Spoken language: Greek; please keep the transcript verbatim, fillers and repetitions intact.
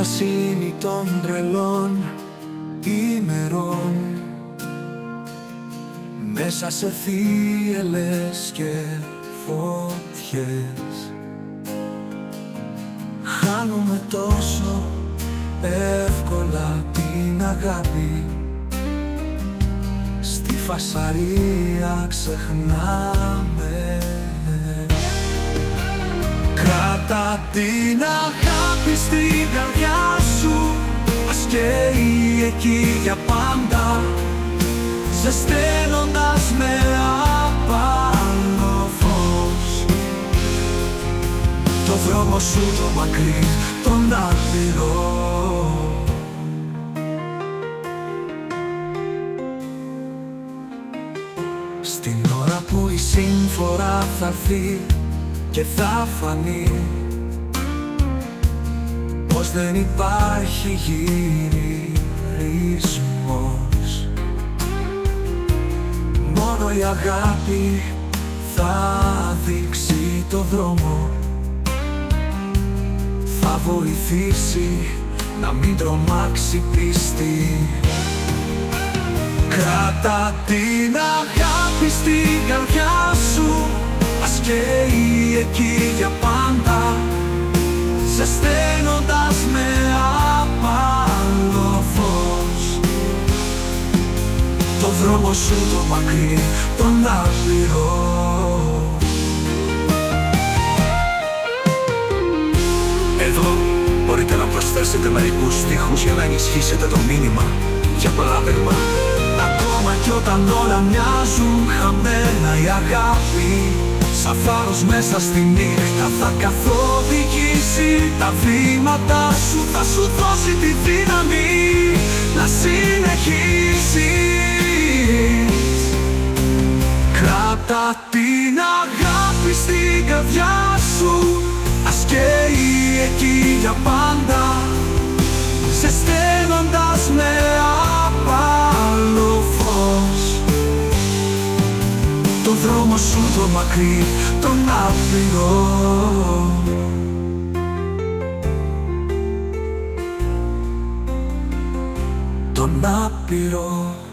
πρασίνη των τρελών ημερών, μέσα σε θύελλες και φωτιές. Χάνουμε τόσο εύκολα την αγάπη, στη φασαρία ξεχνάμε. Κράτα την αγάπη στην καρδιά σου, ας καίει εκεί για πάντα, ζεσταίνοντας με απάνω φως το δρόμο σου το μακρύ, τον άπειρο. Στην ώρα που η σύμφορα θα έρθει και θα φανεί πως δεν υπάρχει γυρισμός, μόνο η αγάπη θα δείξει το δρόμο, θα βοηθήσει να μην τρομάξει πίστη. Κράτα την αγάπη στην καρδιά σου, ας καίει εκεί για πάντα, ζεσταίνοντας με απάνω φως το δρόμο σου το μακρύ, τον άπειρο. Εδώ μπορείτε να προσθέσετε μερικούς στίχους για να ενισχύσετε το μήνυμα. Για παράδειγμα, ακόμα κι όταν όλα μοιάζουν χαμένα, η αγάπη σαν φάρος μέσα στη νύχτα θα καθοδηγήσει τα βήματα σου, θα σου δώσει τη δύναμη να συνεχίσεις. Κράτα την αγάπη στην καρδιά σου, ας καίει εκεί για πάντα, ζεσταίνοντας με απάνω φως το δρόμο σου το μακρύ, τον άπειρο. Τον άπειρο.